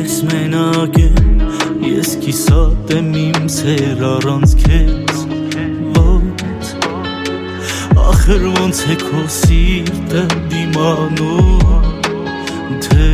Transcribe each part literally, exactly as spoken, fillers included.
ես մենակ եմ, ես կիսատ եմ իմ սեր առանց քեզ ոնց ախր ոնց է քո սիրտը դիմանում թե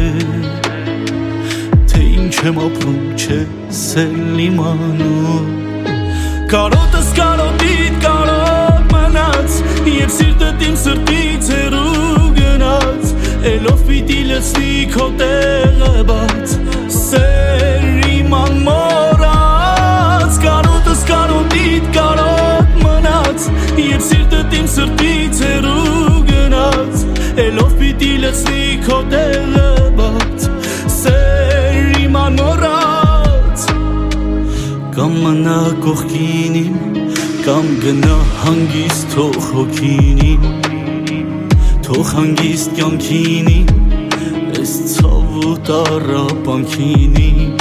թե ինչ եմ ապրում չես էլ իմանում կարոտս կարոտիդ կարոտ մնաց և սիրտդ իմ սրտից հեռու գնաց Էլով պիտի լցնի քո տեղը բաց Սեր իման մորած Կարոտս կարոտիդ կարոտ մնաց Եվ սիրտդ իմ սրտից հեռու գնաց Էլով պիտի լցնի քո տեղը բաց Սեր իման մորած Կամ մնա կողքին իմ Կամ գնա հանգիստ թող հոգին իմ Թող հանգիստ կյանքին իմ Ես ցավ ու տառապանքին իմ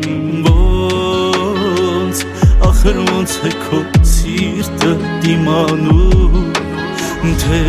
Ոնց ախր ոնց է քո սիրտը դիմանում Թե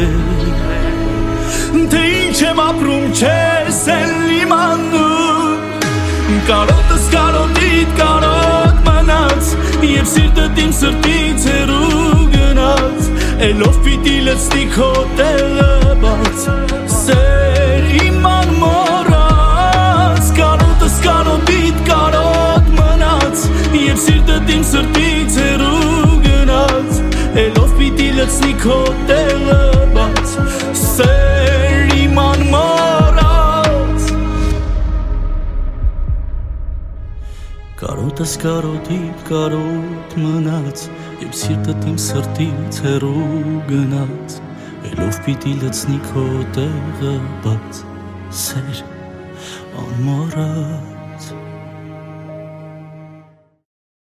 Թե ինչ եմ ապրում չես էլ իմանում Կարոտս կարոտիդ կարոտ մնաց Եվ սիրտդ իմ սրտից հեռու գնաց Էլով պիտի լցնի քո տեղը բաց Սեր իման մորած Կարոտս կարոտիդ կարոտ մնաց Եվ սիրտդ իմ սրտից հեռու գնաց Էլով պիտի լցնի քո տեղը բաց Սեր իման մորած Կարոտս կարոտիդ կարոտ մնաց Եվ սիրտդ իմ սրտից հեռու գնաց Էլով պիտի լցնի քո տեղը բաց Սեր անմոռատ